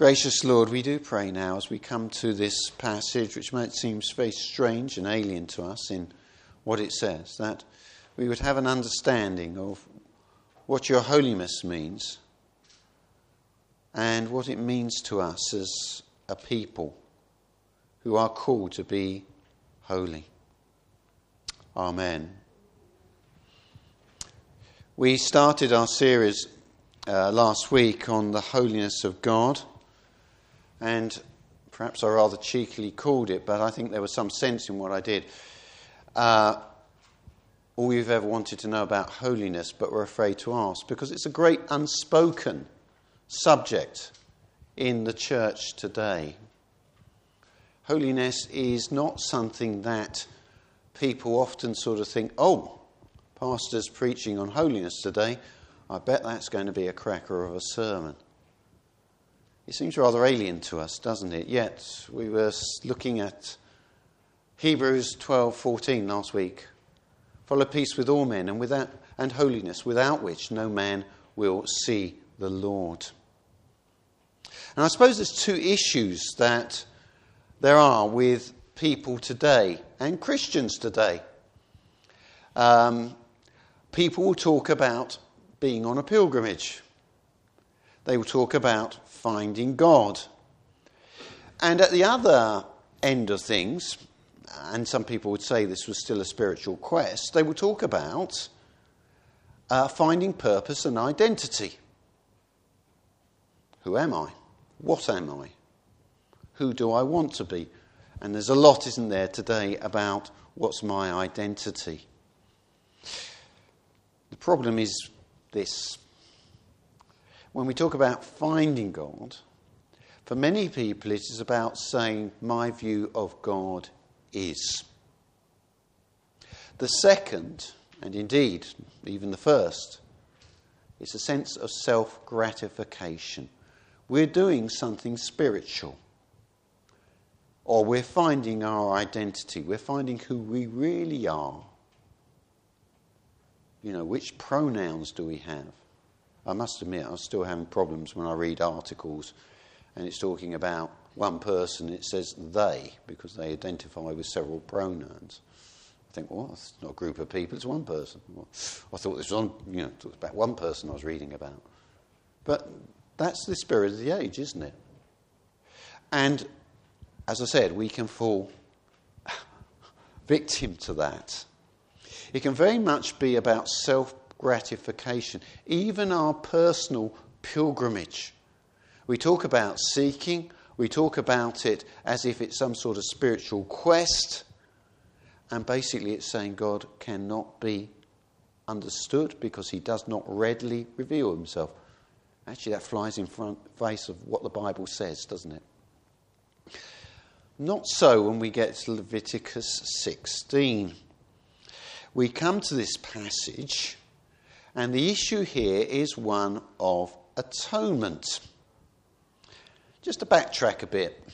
Gracious Lord, we do pray now as we come to this passage, which might seem very strange and alien to us in what it says, that we would have an understanding of what your holiness means and what it means to us as a people who are called to be holy. Amen. We started our series last week on the holiness of God, and perhaps I rather cheekily called it, but I think there was some sense in what I did. All we've ever wanted to know about holiness, but we're afraid to ask, because it's a great unspoken subject in the church today. Holiness is not something that people often sort of think, oh, pastor's preaching on holiness today, I bet that's going to be a cracker of a sermon. It seems rather alien to us, doesn't it? Yet we were looking at Hebrews 12:14 last week. Follow peace with all men and holiness, without which no man will see the Lord. And I suppose there's two issues that there are with people today and Christians today. People will talk about being on a pilgrimage. They will talk about finding God. And at the other end of things, and some people would say this was still a spiritual quest, they will talk about finding purpose and identity. Who am I? What am I? Who do I want to be? And there's a lot, isn't there, today about what's my identity. The problem is this. When we talk about finding God, for many people it is about saying, my view of God is. The second, and indeed even the first, is a sense of self-gratification. We're doing something spiritual. Or we're finding our identity. We're finding who we really are. You know, which pronouns do we have? I must admit, I'm still having problems when I read articles and it's talking about one person, it says they, because they identify with several pronouns. I think, well, it's not a group of people, it's one person. Well, I thought this was about one person I was reading about. But that's the spirit of the age, isn't it? And as I said, we can fall victim to that. It can very much be about self-gratification, even our personal pilgrimage. We talk about seeking, we talk about it as if it's some sort of spiritual quest, and basically it's saying God cannot be understood because he does not readily reveal himself. Actually, that flies in face of what the Bible says, doesn't it? Not so when we get to Leviticus 16. We come to this passage, and the issue here is one of atonement. Just to backtrack a bit.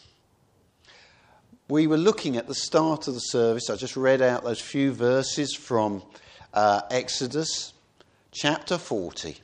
We were looking at the start of the service. I just read out those few verses from Exodus chapter 40.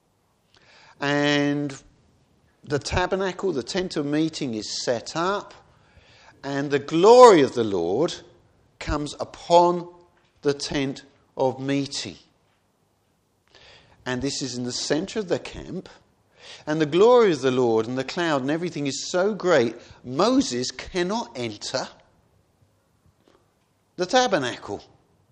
And the tabernacle, the tent of meeting, is set up, and the glory of the Lord comes upon the tent of meeting. And this is in the centre of the camp, and the glory of the Lord and the cloud and everything is so great, Moses cannot enter the tabernacle.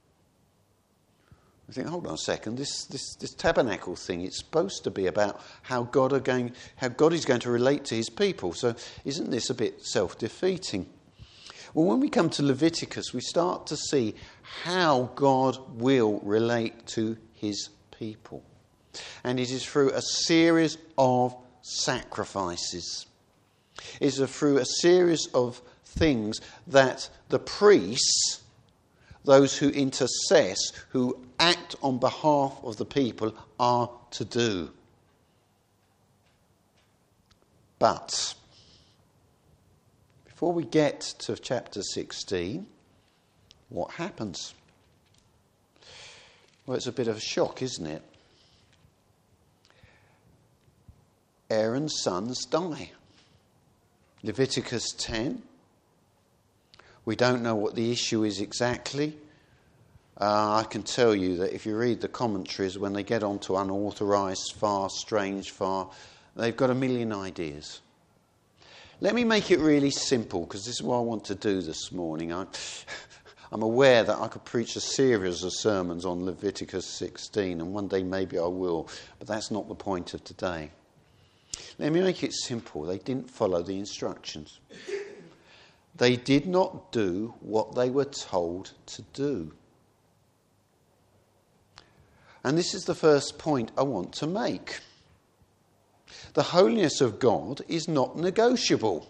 I think, hold on a second, this tabernacle thing, it's supposed to be about how God is going to relate to his people. So isn't this a bit self-defeating? Well, when we come to Leviticus, we start to see how God will relate to his people. And it is through a series of sacrifices. It is through a series of things that the priests, those who intercess, who act on behalf of the people, are to do. But before we get to chapter 16, what happens? Well, it's a bit of a shock, isn't it? Aaron's sons die. Leviticus 10. We don't know what the issue is exactly. I can tell you that if you read the commentaries, when they get on to unauthorised fast, strange fast, they've got a million ideas. Let me make it really simple, because this is what I want to do this morning. I'm aware that I could preach a series of sermons on Leviticus 16, and one day maybe I will, but that's not the point of today. Let me make it simple. They didn't follow the instructions. They did not do what they were told to do. And this is the first point I want to make. The holiness of God is not negotiable.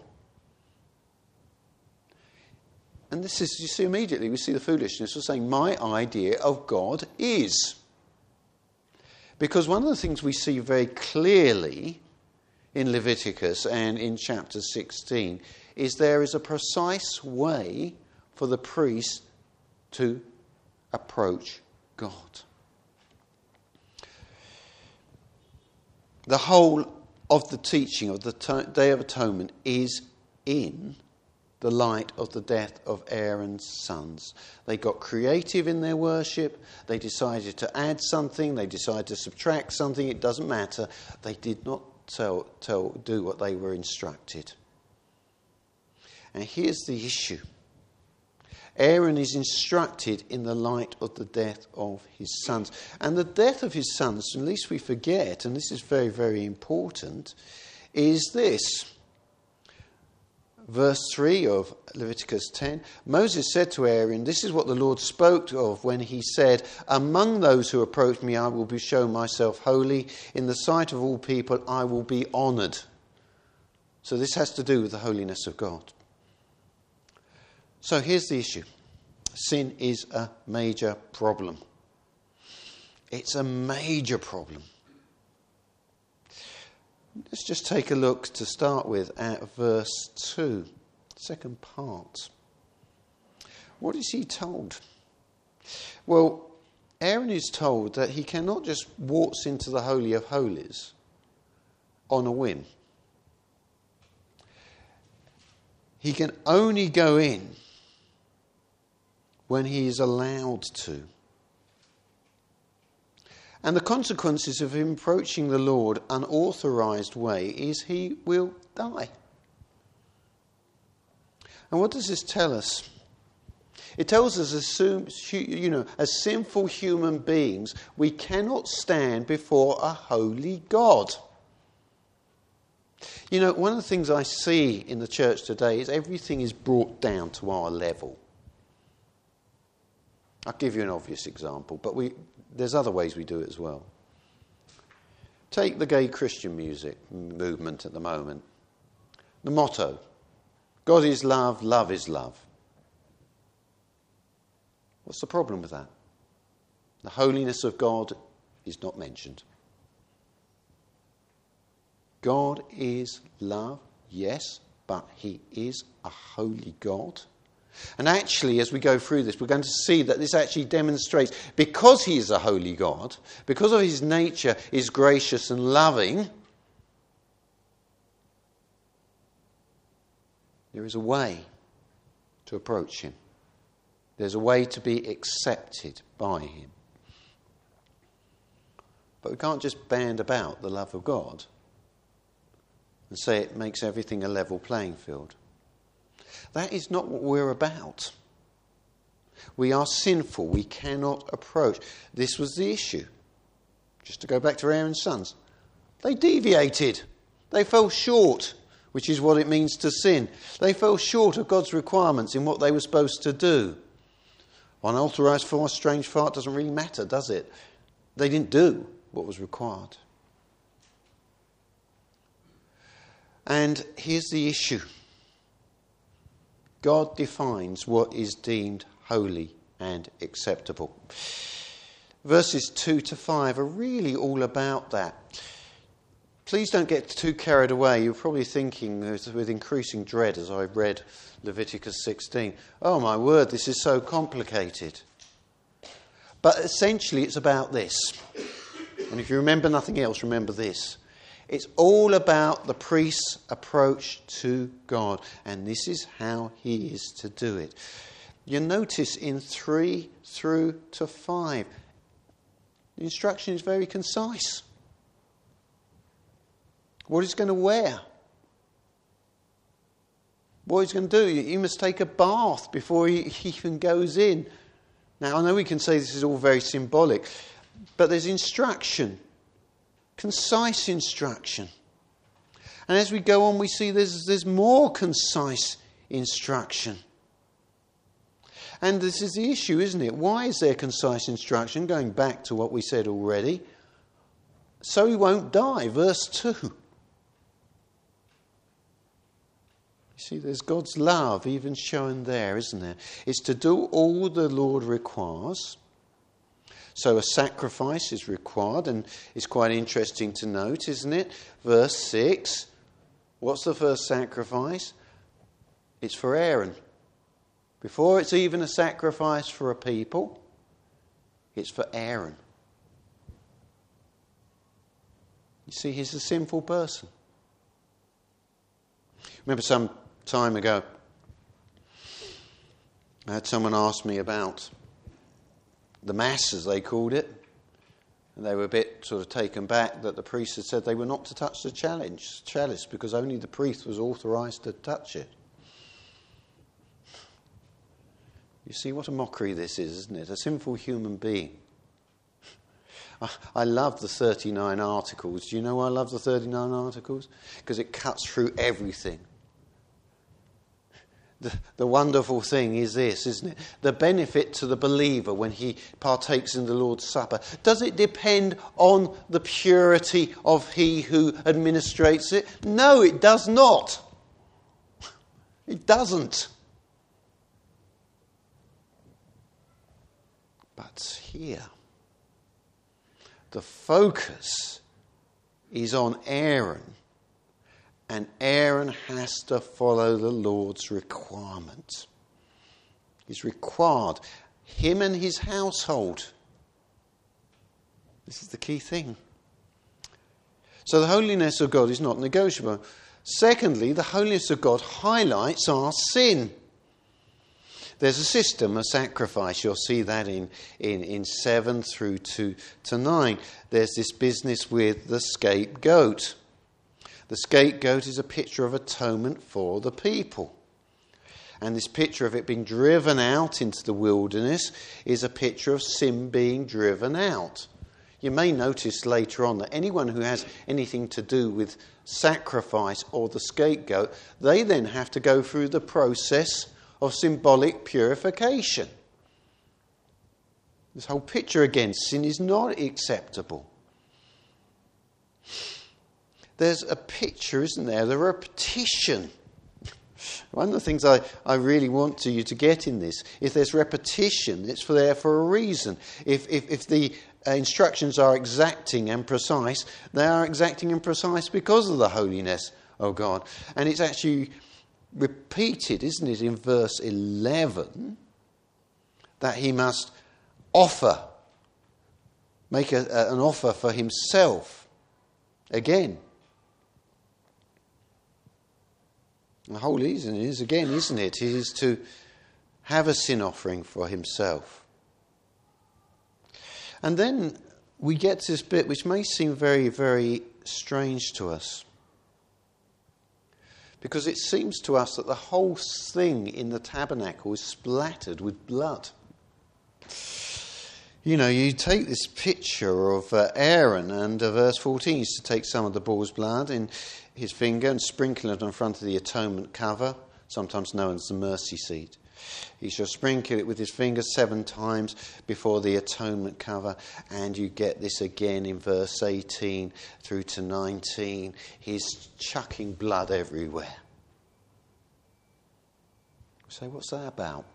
And this is, you see immediately, we see the foolishness of saying, my idea of God is. Because one of the things we see very clearly in Leviticus and in chapter 16 is there is a precise way for the priest to approach God. The whole of the teaching of the Day of Atonement is in the light of the death of Aaron's sons. They got creative in their worship. They decided to add something. They decided to subtract something. It doesn't matter. They did not do what they were instructed. And here's the issue. Aaron is instructed in the light of the death of his sons. And the death of his sons, at least we forget, and this is very, very important, is this. Verse 3 of Leviticus 10, Moses said to Aaron, this is what the Lord spoke of when he said, among those who approach me I will be shown myself holy. In the sight of all people I will be honoured. So this has to do with the holiness of God. So here's the issue. Sin is a major problem. It's a major problem. Let's just take a look to start with at verse 2, second part. What is he told? Well, Aaron is told that he cannot just waltz into the Holy of Holies on a whim. He can only go in when he is allowed to. And the consequences of him approaching the Lord unauthorized way is he will die. And what does this tell us? It tells us as sinful human beings, we cannot stand before a holy God. You know, one of the things I see in the church today is everything is brought down to our level. I'll give you an obvious example, but there's other ways we do it as well. Take the gay Christian music movement at the moment. The motto, God is love, love is love. What's the problem with that? The holiness of God is not mentioned. God is love, yes, but he is a holy God. And actually, as we go through this, we're going to see that this actually demonstrates, because he is a holy God, because of his nature is gracious and loving, there is a way to approach him. There's a way to be accepted by him. But we can't just band about the love of God and say it makes everything a level playing field. That is not what we're about. We are sinful. We cannot approach. This was the issue. Just to go back to Aaron's sons. They deviated. They fell short, which is what it means to sin. They fell short of God's requirements in what they were supposed to do. Unauthorized fast, strange fart doesn't really matter, does it? They didn't do what was required. And here's the issue. God defines what is deemed holy and acceptable. Verses 2 to 5 are really all about that. Please don't get too carried away. You're probably thinking with increasing dread as I read Leviticus 16, oh my word, this is so complicated. But essentially it's about this. And if you remember nothing else, remember this. It's all about the priest's approach to God. And this is how he is to do it. You notice in 3 through to 5, the instruction is very concise. What he's going to wear. What he's going to do. He must take a bath before he even goes in. Now, I know we can say this is all very symbolic, but there's instruction. Concise instruction. And as we go on, we see there's more concise instruction. And this is the issue, isn't it? Why is there concise instruction? Going back to what we said already. So he won't die. Verse 2. You see, there's God's love even shown there, isn't there? It's to do all the Lord requires. So a sacrifice is required, and it's quite interesting to note, isn't it? Verse 6. What's the first sacrifice? It's for Aaron. Before it's even a sacrifice for a people, it's for Aaron. You see, he's a sinful person. Remember some time ago, I had someone ask me about the Mass, as they called it. And they were a bit sort of taken back that the priest had said they were not to touch the chalice because only the priest was authorised to touch it. You see what a mockery this is, isn't it? A sinful human being. I love the 39 Articles. Do you know why I love the 39 Articles? Because it cuts through everything. The wonderful thing is this, isn't it? The benefit to the believer when he partakes in the Lord's Supper. Does it depend on the purity of he who administrates it? No, it does not. It doesn't. But here, the focus is on Aaron. And Aaron has to follow the Lord's requirement. He's required. Him and his household. This is the key thing. So the holiness of God is not negotiable. Secondly, the holiness of God highlights our sin. There's a system of sacrifice. You'll see that in 7 through to 9. There's this business with the scapegoat. The scapegoat is a picture of atonement for the people. And this picture of it being driven out into the wilderness is a picture of sin being driven out. You may notice later on that anyone who has anything to do with sacrifice or the scapegoat, they then have to go through the process of symbolic purification. This whole picture again, sin is not acceptable. There's a picture, isn't there? The repetition. One of the things I really want you to get in this, if there's repetition, it's there for a reason. If the instructions are exacting and precise, they are exacting and precise because of the holiness of God. And it's actually repeated, isn't it, in verse 11, that he must make an offer for himself again. The whole reason is, again, isn't it? It is to have a sin offering for himself. And then we get to this bit which may seem very, very strange to us. Because it seems to us that the whole thing in the tabernacle is splattered with blood. You know, you take this picture of Aaron, and verse 14 is to take some of the bull's blood in his finger and sprinkle it in front of the atonement cover, sometimes known as the mercy seat. He shall sprinkle it with his finger 7 times before the atonement cover, and you get this again in verse 18 through to 19. He's chucking blood everywhere. So what's that about?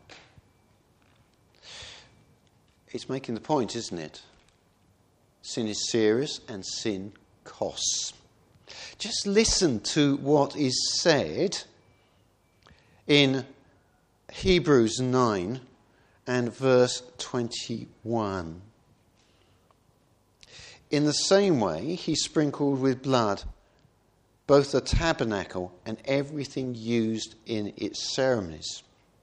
It's making the point, isn't it? Sin is serious and sin costs. Just listen to what is said in Hebrews 9 and verse 21. In the same way, he sprinkled with blood both the tabernacle and everything used in its ceremonies.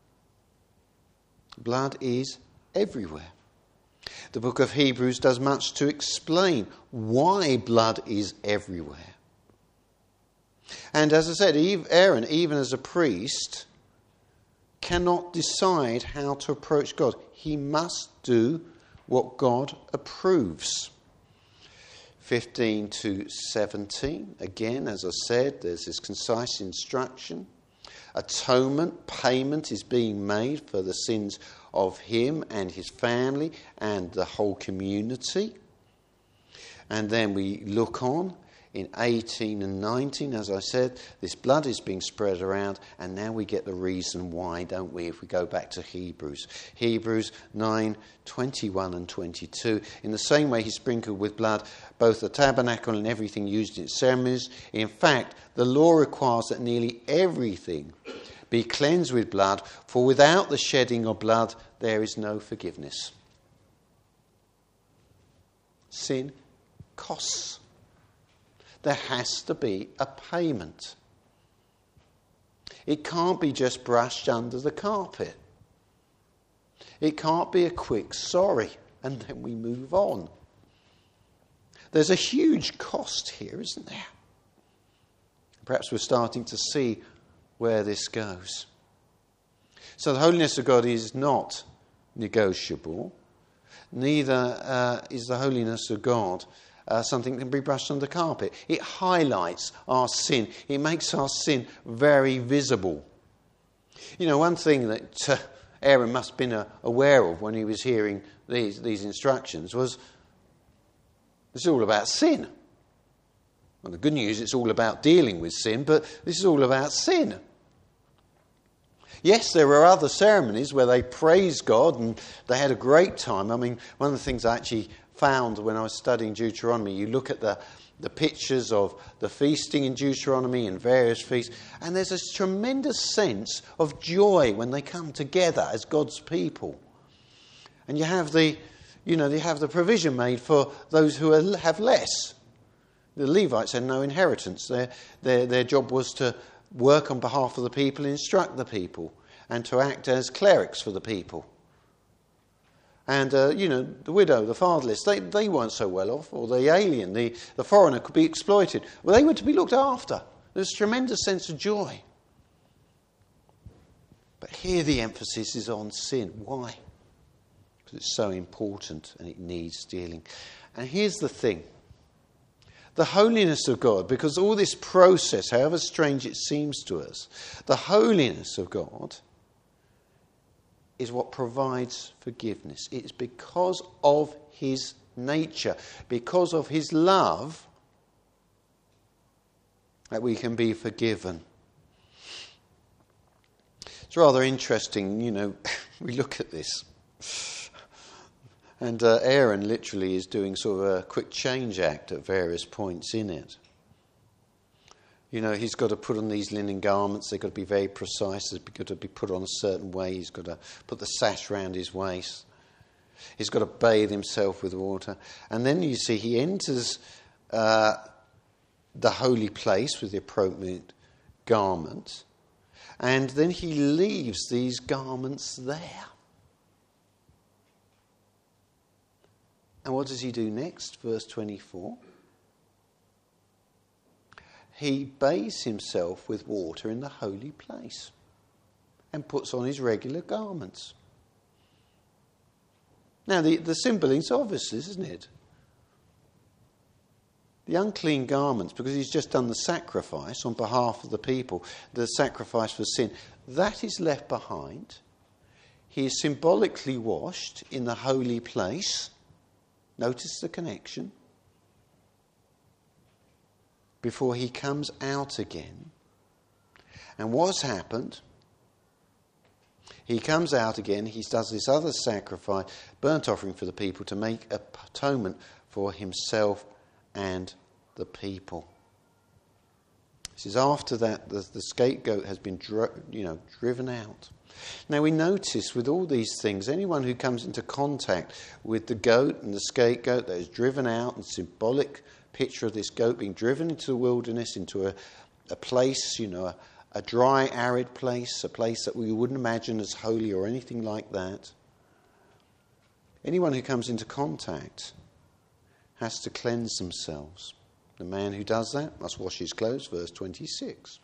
Blood is everywhere. The book of Hebrews does much to explain why blood is everywhere. And as I said, Aaron, even as a priest, cannot decide how to approach God. He must do what God approves. 15 to 17, again, as I said, there's this concise instruction. Atonement, payment is being made for the sins of him and his family and the whole community. And then we look on in 18 and 19, as I said, this blood is being spread around, and now we get the reason why, don't we, if we go back to Hebrews. Hebrews 9, 21 and 22. In the same way he sprinkled with blood both the tabernacle and everything used in its ceremonies. In fact, the law requires that nearly everything be cleansed with blood, for without the shedding of blood there is no forgiveness. Sin costs. There has to be a payment. It can't be just brushed under the carpet. It can't be a quick sorry and then we move on. There's a huge cost here, isn't there? Perhaps we're starting to see where this goes. So the holiness of God is not negotiable. Neither is the holiness of God something that can be brushed under the carpet. It highlights our sin. It makes our sin very visible. You know, one thing that Aaron must have been aware of when he was hearing these instructions was it's all about sin. Well, the good news, it's all about dealing with sin, but this is all about sin. Yes, there are other ceremonies where they praise God and they had a great time. I mean, one of the things I actually found when I was studying Deuteronomy, you look at the pictures of the feasting in Deuteronomy and various feasts, and there's this tremendous sense of joy when they come together as God's people. And you have the provision made for those who have less. The Levites had no inheritance. Their job was to work on behalf of the people, instruct the people, and to act as clerics for the people. And, the widow, the fatherless, they weren't so well off, or the alien, the foreigner could be exploited. Well, they were to be looked after. There's a tremendous sense of joy. But here the emphasis is on sin. Why? Because it's so important and it needs dealing. And here's the thing. The holiness of God, because all this process, however strange it seems to us, the holiness of God is what provides forgiveness. It's because of his nature, because of his love, that we can be forgiven. It's rather interesting, we look at this. And Aaron literally is doing sort of a quick change act at various points in it. He's got to put on these linen garments. They've got to be very precise. They've got to be put on a certain way. He's got to put the sash round his waist. He's got to bathe himself with water. And then you see he enters the holy place with the appropriate garment. And then he leaves these garments there. And what does he do next? Verse 24. He bathes himself with water in the holy place and puts on his regular garments. Now, the symbol is obvious, isn't it? The unclean garments, because he's just done the sacrifice on behalf of the people, the sacrifice for sin, that is left behind. He is symbolically washed in the holy place. Notice the connection. Before he comes out again. And what's happened? He comes out again, he does this other sacrifice, burnt offering for the people to make atonement for himself and the people. This is after that the scapegoat has been driven out. Now we notice with all these things, anyone who comes into contact with the goat and the scapegoat that is driven out and symbolic picture of this goat being driven into the wilderness, into a place, a dry, arid place, a place that we wouldn't imagine as holy or anything like that. Anyone who comes into contact has to cleanse themselves. The man who does that must wash his clothes, verse 26.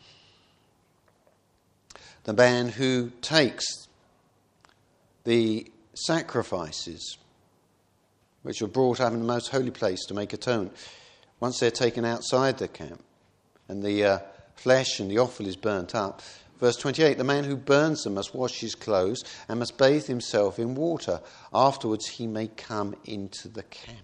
The man who takes the sacrifices which were brought up in the most holy place to make atonement, once they're taken outside the camp and the flesh and the offal is burnt up, verse 28, the man who burns them must wash his clothes and must bathe himself in water. Afterwards he may come into the camp.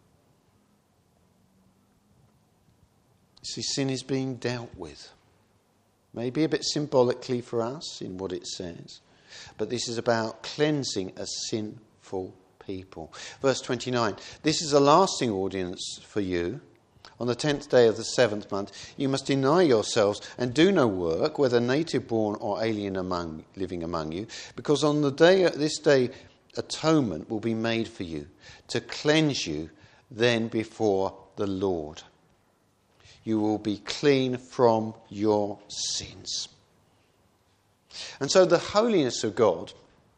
See, sin is being dealt with. Maybe a bit symbolically for us in what it says, but this is about cleansing a sinful people. Verse 29, this is a lasting ordinance for you. On the 10th day of the 7th month, you must deny yourselves and do no work, whether native born or alien living among you, because on this day atonement will be made for you, to cleanse you then before the Lord. You will be clean from your sins. And so the holiness of God,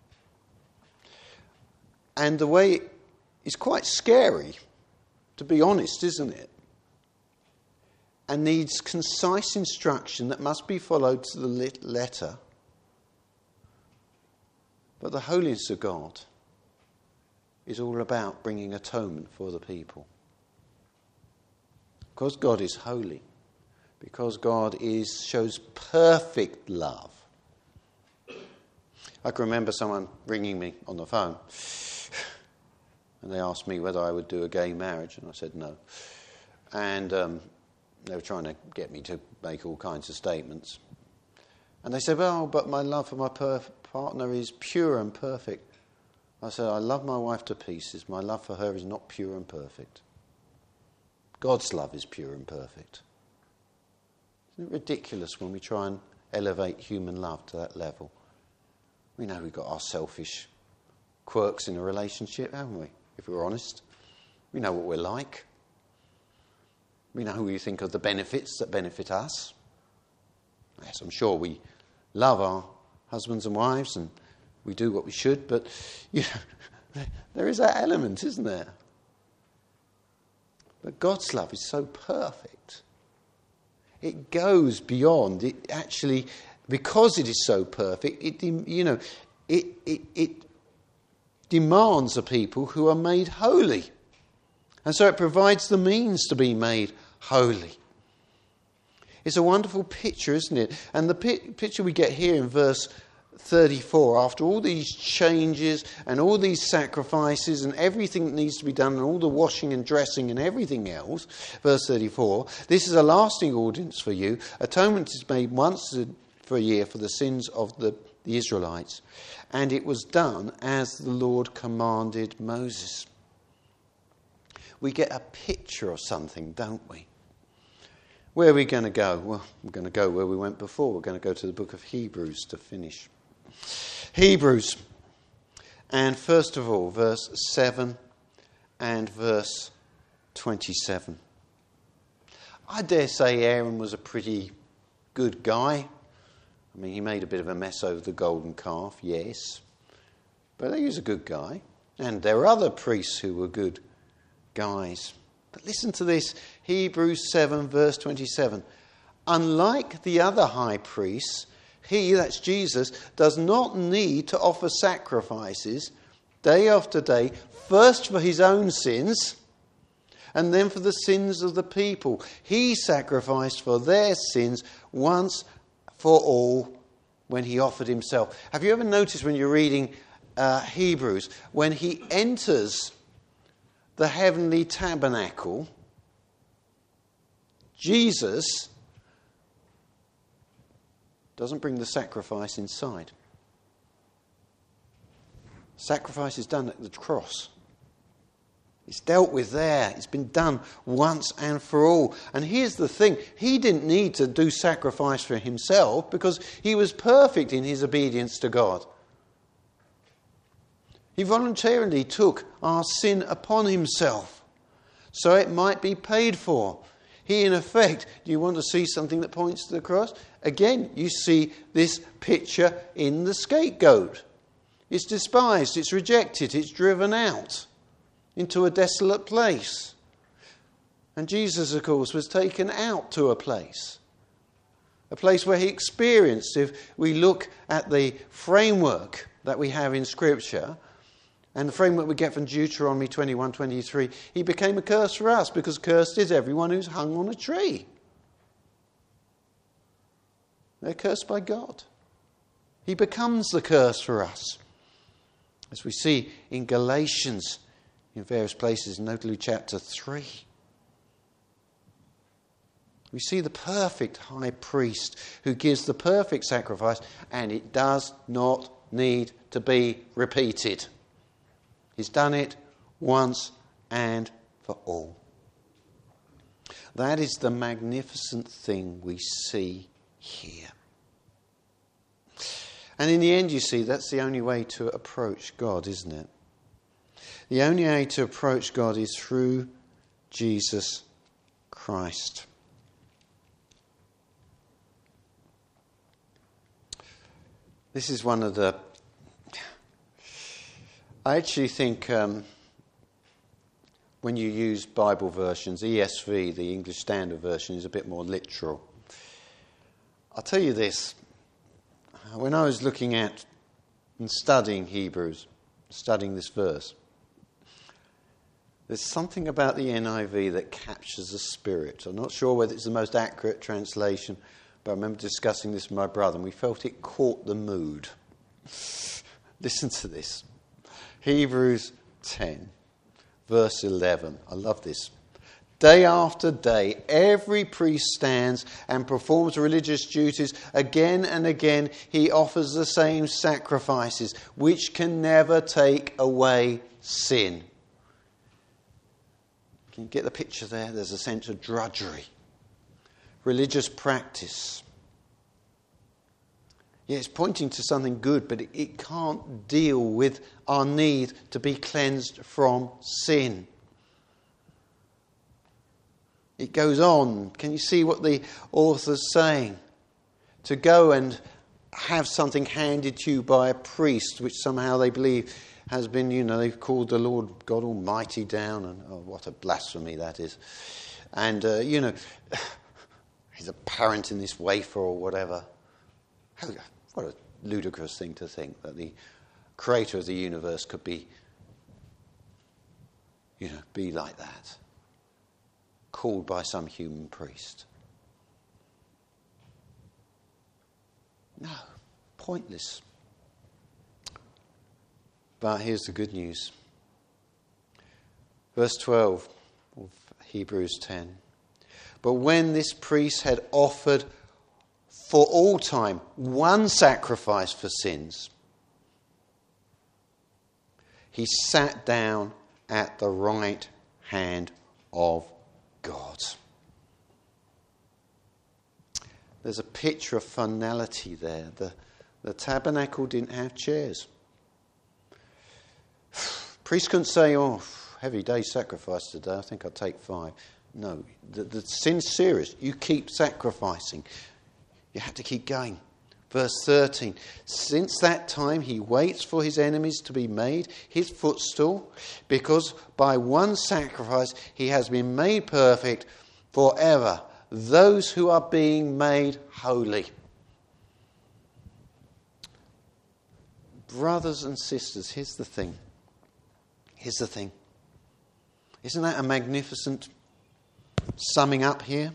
and the way is quite scary, to be honest, isn't it? And needs concise instruction that must be followed to the letter. But the holiness of God is all about bringing atonement for the people. Because God is holy, because God shows perfect love. I can remember someone ringing me on the phone, and they asked me whether I would do a gay marriage, and I said no. And they were trying to get me to make all kinds of statements. And they said, well, but my love for my partner is pure and perfect. I said, I love my wife to pieces. My love for her is not pure and perfect. God's love is pure and perfect. Isn't it ridiculous when we try and elevate human love to that level? We know we've got our selfish quirks in a relationship, haven't we? If we're honest. We know what we're like. We know we think of the benefits that benefit us. Yes, I'm sure we love our husbands and wives and we do what we should, but there is that element, isn't there? But God's love is so perfect. It goes beyond. It actually, because it is so perfect, it demands a people who are made holy. And so it provides the means to be made holy. It's a wonderful picture, isn't it? And the picture we get here in verse 34, after all these changes and all these sacrifices and everything that needs to be done and all the washing and dressing and everything else, verse 34, this is a lasting ordinance for you. Atonement is made once for a year for the sins of the Israelites. And it was done as the Lord commanded Moses. We get a picture of something, don't we? Where are we going to go? Well, we're going to go where we went before. We're going to go to the book of Hebrews to finish. Hebrews. And first of all, verse 7 and verse 27. I dare say Aaron was a pretty good guy. I mean, he made a bit of a mess over the golden calf, yes. But he was a good guy. And there are other priests who were good guys. But listen to this, Hebrews 7 verse 27. Unlike the other high priests, he, that's Jesus, does not need to offer sacrifices day after day, first for his own sins and then for the sins of the people. He sacrificed for their sins once for all when he offered himself. Have you ever noticed when you're reading Hebrews, when he enters the heavenly tabernacle, Jesus doesn't bring the sacrifice inside. Sacrifice is done at the cross. It's dealt with there. It's been done once and for all. And here's the thing. He didn't need to do sacrifice for himself because he was perfect in his obedience to God. He voluntarily took our sin upon himself so it might be paid for. He, in effect, do you want to see something that points to the cross? Again, you see this picture in the scapegoat. It's despised, it's rejected, it's driven out into a desolate place. And Jesus, of course, was taken out to a place where he experienced, if we look at the framework that we have in Scripture, and the framework we get from Deuteronomy 21:23, he became a curse for us, because cursed is everyone who's hung on a tree. They're cursed by God. He becomes the curse for us. As we see in Galatians, in various places, notably chapter 3. We see the perfect high priest who gives the perfect sacrifice, and it does not need to be repeated. He's done it once and for all. That is the magnificent thing we see here. And in the end, you see, that's the only way to approach God, isn't it? The only way to approach God is through Jesus Christ. This is one of the... I actually think when you use Bible versions, ESV, the English Standard Version, is a bit more literal. I'll tell you this. When I was looking at and studying Hebrews, studying this verse, there's something about the NIV that captures the spirit. I'm not sure whether it's the most accurate translation, but I remember discussing this with my brother, and we felt it caught the mood. Listen to this. Hebrews 10, verse 11. I love this. Day after day, every priest stands and performs religious duties. Again and again, he offers the same sacrifices, which can never take away sin. Can you get the picture there? There's a sense of drudgery. Religious practice. Yeah, it's pointing to something good, but it can't deal with our need to be cleansed from sin. It goes on. Can you see what the author's saying? To go and have something handed to you by a priest, which somehow they believe has been, they've called the Lord God Almighty down, and what a blasphemy that is. And, he's apparent in this wafer or whatever. What a ludicrous thing to think that the creator of the universe could be like that. Called by some human priest. No, pointless. But here's the good news. Verse 12 of Hebrews 10. But when this priest had offered for all time one sacrifice for sins, he sat down at the right hand of God. There's a picture of finality there. The tabernacle didn't have chairs. Priests couldn't say, heavy day sacrifice today, I think I'll take 5. No, the sin's serious. You keep sacrificing. You have to keep going. Verse 13. Since that time he waits for his enemies to be made his footstool, because by one sacrifice he has been made perfect forever, those who are being made holy. Brothers and sisters, here's the thing. Isn't that a magnificent summing up here?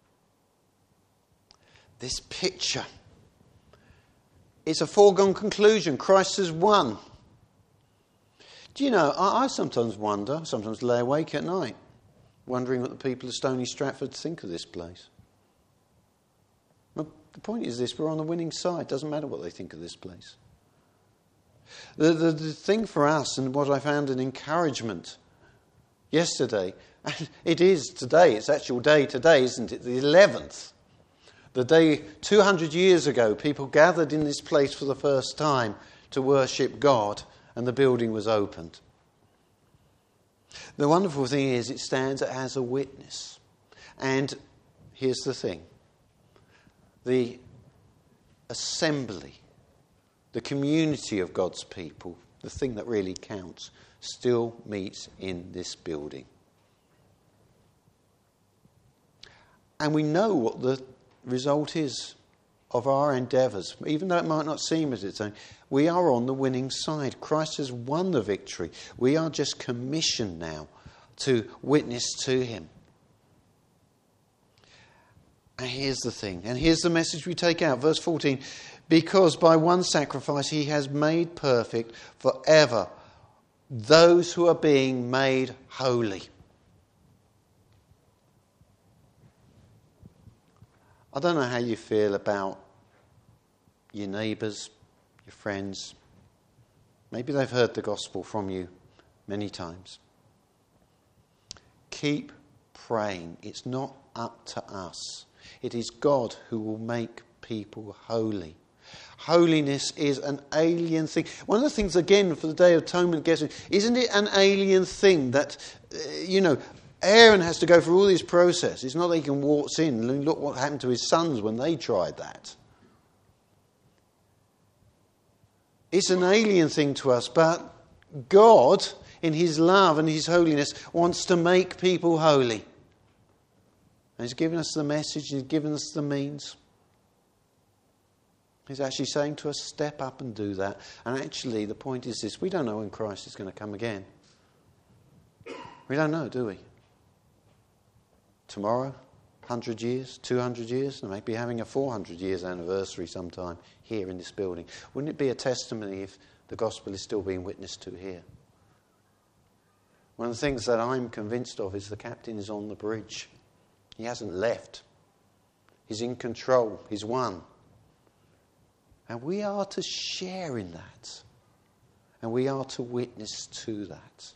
This picture. It's a foregone conclusion. Christ has won. Do you know, I sometimes lay awake at night, wondering what the people of Stony Stratford think of this place. Well, the point is this, we're on the winning side. Doesn't matter what they think of this place. The thing for us, and what I found an encouragement yesterday, and it is today, it's actual day today, isn't it? The 11th. The day 200 years ago, people gathered in this place for the first time to worship God, and the building was opened. The wonderful thing is it stands as a witness. And here's the thing. The assembly, the community of God's people, the thing that really counts, still meets in this building. And we know what the result is of our endeavours. Even though it might not seem as its own, we are on the winning side. Christ has won the victory. We are just commissioned now to witness to him. And here's the thing, and here's the message we take out. Verse 14, because by one sacrifice he has made perfect forever those who are being made holy. I don't know how you feel about your neighbours, your friends. Maybe they've heard the gospel from you many times. Keep praying. It's not up to us. It is God who will make people holy. Holiness is an alien thing. One of the things, again, for the Day of Atonement, isn't it an alien thing that, Aaron has to go through all this process. It's not that he can waltz in and look what happened to his sons when they tried that. It's an alien thing to us, but God, in his love and his holiness, wants to make people holy. And he's given us the message, he's given us the means. He's actually saying to us, step up and do that. And actually, the point is this, we don't know when Christ is going to come again. We don't know, do we? Tomorrow, 100 years, 200 years, and maybe having a 400 years anniversary sometime here in this building. Wouldn't it be a testimony if the gospel is still being witnessed to here? One of the things that I'm convinced of is the captain is on the bridge. He hasn't left. He's in control. He's won. And we are to share in that. And we are to witness to that.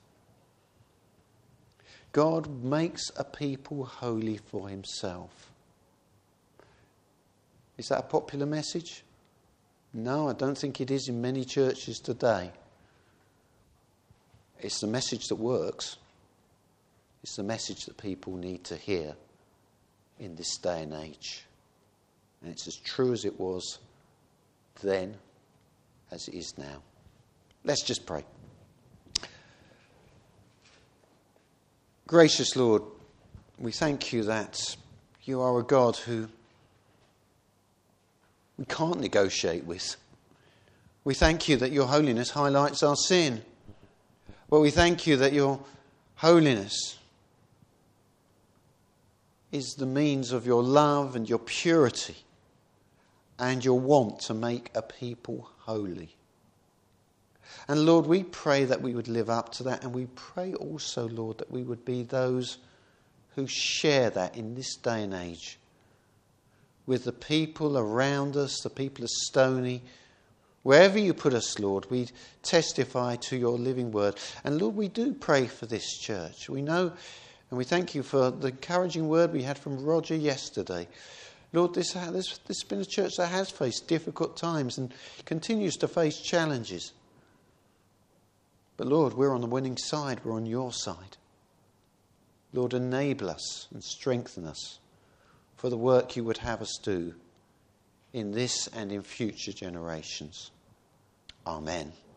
God makes a people holy for himself. Is that a popular message? No, I don't think it is in many churches today. It's the message that works. It's the message that people need to hear in this day and age. And it's as true as it was then as it is now. Let's just pray. Gracious Lord, we thank you that you are a God who we can't negotiate with. We thank you that your holiness highlights our sin. But we thank you that your holiness is the means of your love and your purity and your want to make a people holy. And Lord, we pray that we would live up to that, and we pray also, Lord, that we would be those who share that in this day and age with the people around us, the people of Stony. Wherever you put us, Lord, we testify to your living word. And Lord, we do pray for this church. We know and we thank you for the encouraging word we had from Roger yesterday. Lord, this has been a church that has faced difficult times and continues to face challenges. But Lord, we're on the winning side. We're on your side. Lord, enable us and strengthen us for the work you would have us do in this and in future generations. Amen.